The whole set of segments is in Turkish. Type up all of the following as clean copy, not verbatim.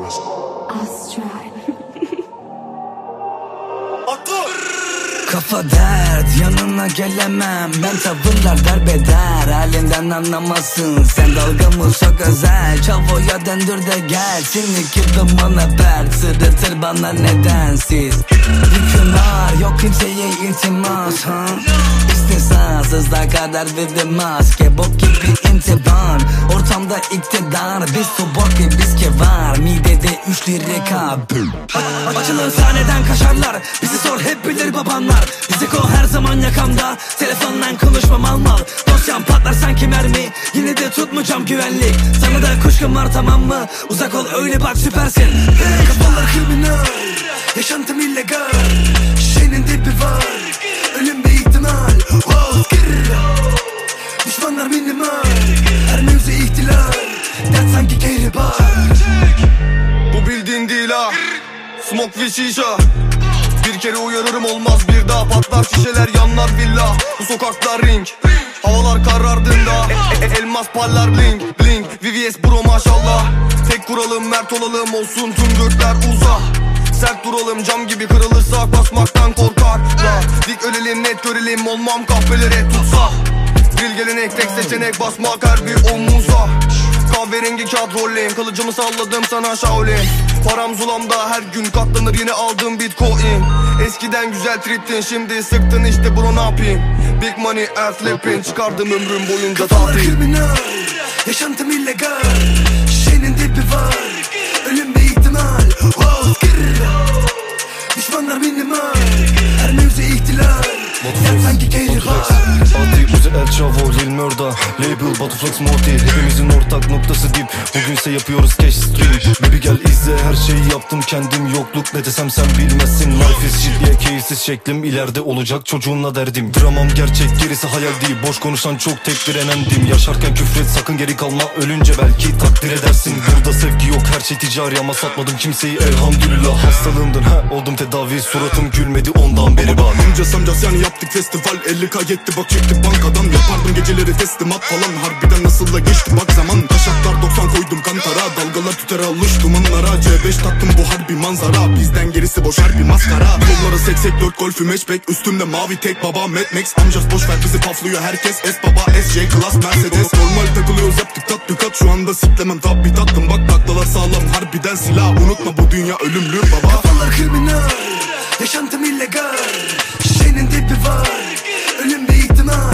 Kafa dert, yanına gelemem. Ben tavırlar derbeder, halinden anlamazsın. Sen dalgamı çok özel, çavoya döndür de gel. Seni gibi bana pert, sırıtır bana nedensiz. Yüküm var, yok kimseye iltimas ha? İstisnasızda kader ve maske. Bok gibi intiban, ortamda iktidar. Biz subok ve biz kevar, midede 3 lirika. Açılır sahneden kaşarlar, bizi sor hep bilir babanlar. Fiziko her zaman yakamda, telefondan konuşmam almal. Dosyam patlar sanki mermi, yine de tutmayacağım güvenlik. Sana da kuşkum var tamam mı? Uzak ol öyle bak süpersin. Hey, kafalar kriminal, yaşantım illegal. Şişenin dibi var, ölüm bir ihtimal. Düşmanlar minimal, her mevzu ihtilal. Dert sanki kehribar. Bu bildiğin değil ha, smoke ve şişa. Bir kere uyarırım olmaz bir daha, patlar şişeler yanlar villa. Bu sokaklar ring, havalar karardığında elmas parlar bling bling. VVS bro maşallah, tek kuralım mert olalım, olsun tüm gökler uzak. Sert duralım, cam gibi kırılırsak basmaktan korkarlar. Dik ölelim net görelim, olmam kahvelere tutsa. Drill gelenek tek seçenek, basmak her bir omuza. Kahverengi kağıt rolleyim, kılıcımı salladım sana Shaolin. Param zulamda her gün katlanır, yine aldım bitcoin. Eskiden güzel triptin, şimdi sıktın işte bro ne yapayım. Big money air flipping, çıkardım ömrüm boyunca kafalar tatil. Kriminal, yaşantım illegal. Şişenin dibi var, ölüm bir ihtimal. Düşmanlar minimal, her mevzu ihtilal. Dert sanki kehribar. Altı Uzi El Chavo, Lil Murda, Label, Batuflex, Morty. Hepimizin ortak noktası dip, bugünse yapıyoruz cash stream. Baby gel izle, her şeyi yaptım kendim. Yokluk ne desem sen bilmezsin. Life is shit diye keyifsiz şeklim, ileride olacak çocuğunla derdim. Dramam gerçek, gerisi hayal değil. Boş konuşan çok tek direnendim. Yaşarken küfret sakın, geri kalma, ölünce belki takdir edersin. Burada sevgi yok, her şey ticari ama satmadım kimseyi elhamdülillah. Hastalığımdan oldum tedavi, suratım gülmedi ondan beri bak. Amcas yani yaptık festival, 50k yetti bak çektik bankadan. Yapardım geceleri teslimat falan, harbiden nasıl da geçti bak zaman. Taşaklar 90 koydum kantara, dalgalar tüter alış dumanlara. C5 taktım bu harbi manzara, bizden gerisi boş harbi maskara. Yollara seksek 4 golfü matchback, üstümde mavi tek baba Mad Max. Amcas boş ver bizi paflıyor herkes, S baba SJ Class Mercedes. Normal takılıyoruz yaptık tatbikat, şu anda siklemem tabi tattım. Bak taklalar sağlam, harbiden silah, unutma bu dünya ölümlü baba. Kafalar kriminal, yaşantım illegal. Şişenin dibi var, ölüm bir ihtimal.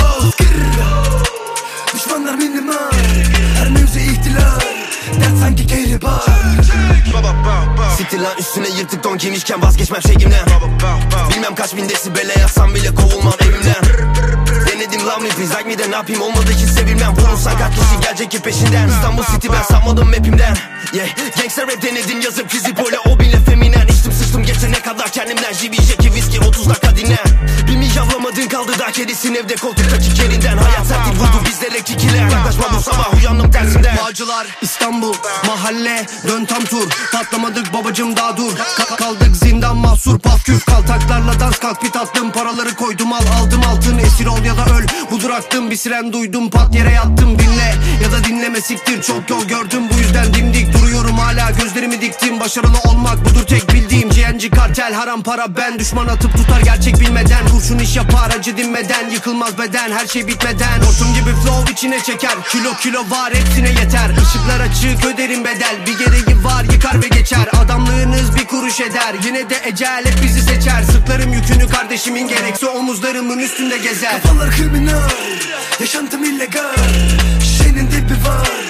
Düşmanlar minimal, her mevzu ihtilal. Dert sanki kehribar. Siktir üstüne yırtık don giymişken vazgeçmem şeyimden. Bilmem kaç bin desibele yatsam bile kovulmam evimden. Denedim lan rap, like me de ne yapayım, olmadı hiç sevilmem. Vurursan kaç kişi gelecek ki peşinden. İstanbul City ben sanmadım mapimden. Yeah, gangster rap denedim yazıp fizik böyle, o bile feminen. İçtim sıçtım geçene kadar kendimden. JB Jackie viski 30 dakika dinlen. Bir mi yavlamadın kaldı daha kedisin evde koltuktaki kerinden. Hayat sertlik vurdu bizlere kikiler. Yaklaşma bu sabah uyandım tersinden. Bağcılar, İstanbul, mahalle, dön tam tur. Patlamadık babacım daha dur. Kaldık zindan mahsur, paf küf kaltaklarla dans kalk. Bit attım paraları koydum, aldım altın. Esir ol ya da öl, budur aktım. Bir siren duydum pat yere yattım, dinle ya da dinleme siktir. Çok yol gördüm bu yüzden dimdik duruyorum hala, gözlerimi diktim. Başarılı olmak budur tek bildiğim. GNG kartel haram para, ben düşman atıp tutar gerçek bilmeden. Kurşun iş yapar acı dinmeden, yıkılmaz beden her şey bitmeden. Hortum gibi flow içine çeker, kilo var hepsine yeter. Işıklar açık öderim bedel, bir gereği var yıkar ve geçer. Adamlığınız bir kuruş eder, yine de ecel hep bizi seçer. Sırtlarım yükünü kardeşimin, gerekse omuzlarımın üstünde gezer. Kafalar kriminal, yaşantım illegal. Şişenin dibi var,